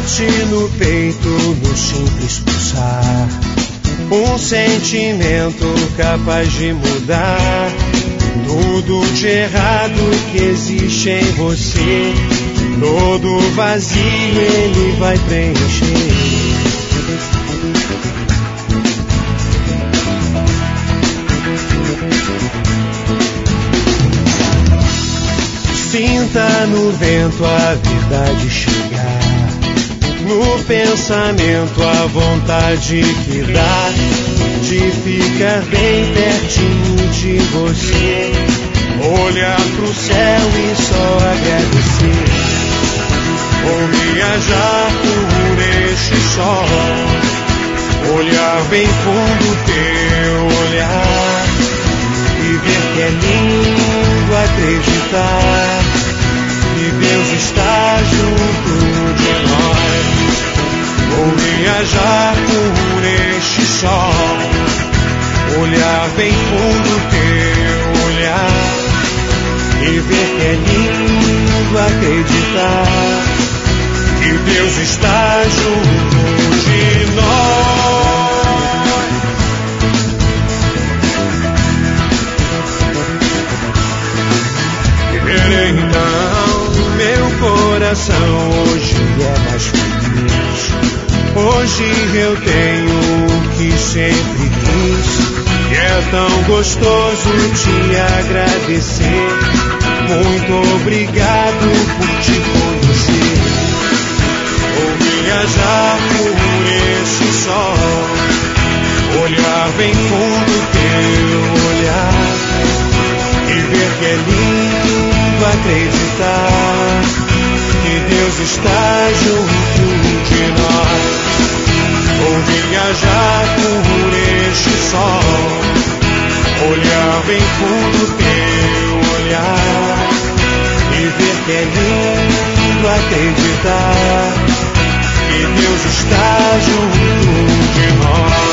bate no peito no simples pulsar, um sentimento capaz de mudar tudo de errado que existe em você. Todo vazio ele vai preencher. Sinta no vento a verdade chegar, no pensamento a vontade que dá de ficar bem pertinho de você, olhar pro céu e só agradecer, ou viajar por este sol, olhar bem fundo teu olhar e ver que é lindo acreditar que Deus está junto de nós, ou viajar por este sol, olhar bem fundo teu olhar e ver que é lindo acreditar que Deus está junto de nós. Então, meu coração hoje é mais feliz. Hoje eu tenho o que sempre quis, e é tão gostoso te agradecer. Muito obrigado por te conhecer, ou viajar por esse sol, olhar bem fundo teu olhar e ver que é lindo acreditar que Deus está junto de nós, ou viajar por este sol, olhar bem fundo teu olhar e ver que é lindo acreditar que Deus está junto de nós.